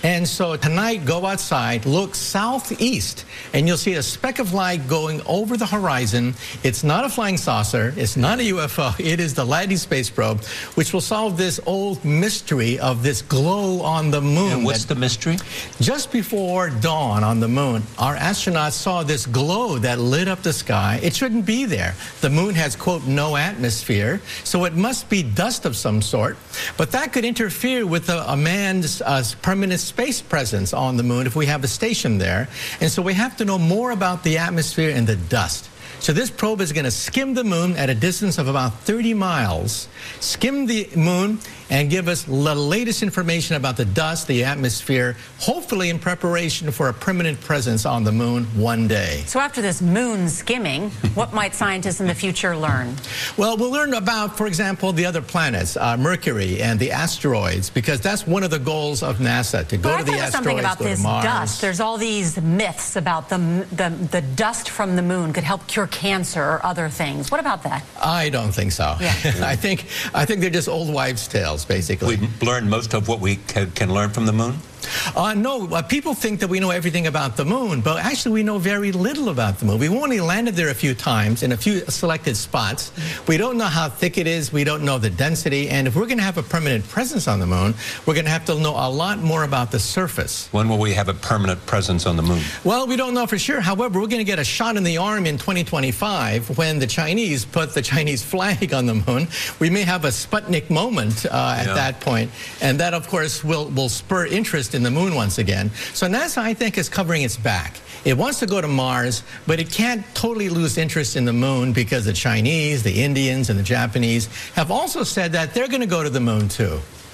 And so tonight, go outside, look southeast, and you'll see a speck of light going over the horizon. It's not a flying saucer. It's not a UFO. It is the Lightning Space Probe, which will solve this old mystery of this glow on the moon. And what's the mystery? Just before dawn on the moon, our astronauts saw this glow that lit up the sky. It shouldn't be there. The moon has, quote, no atmosphere, so it must be dust of some sort. But that could interfere with a man's permanent space presence on the moon if we have a station there. And so we have to know more about the atmosphere and the dust. So this probe is going to skim the moon at a distance of about 30 miles, skim the moon, and give us the latest information about the dust, the atmosphere, hopefully in preparation for a permanent presence on the moon one day. So after this moon skimming, what might scientists in the future learn? Well, we'll learn about, for example, the other planets, Mercury and the asteroids, because that's one of the goals of NASA, to go to the asteroids, something about go to this Mars. dust. There's all these myths about the dust from the moon could help cure cancer or other things. What about that? I don't think so. Yeah. I think they're just old wives' tales, basically. We've learned most of what we can learn from the moon? No, people think that we know everything about the moon, but actually we know very little about the moon. We've only landed there a few times in a few selected spots. We don't know how thick it is. We don't know the density. And if we're going to have a permanent presence on the moon, we're going to have to know a lot more about the surface. When will we have a permanent presence on the moon? Well, we don't know for sure. However, we're going to get a shot in the arm in 2025 when the Chinese put the Chinese flag on the moon. We may have a Sputnik moment at that point. And that, of course, will spur interest in the moon once again. So NASA, I think, is covering its back. It wants to go to Mars, but it can't totally lose interest in the moon because the Chinese, the Indians, and the Japanese have also said that they're going to go to the moon too.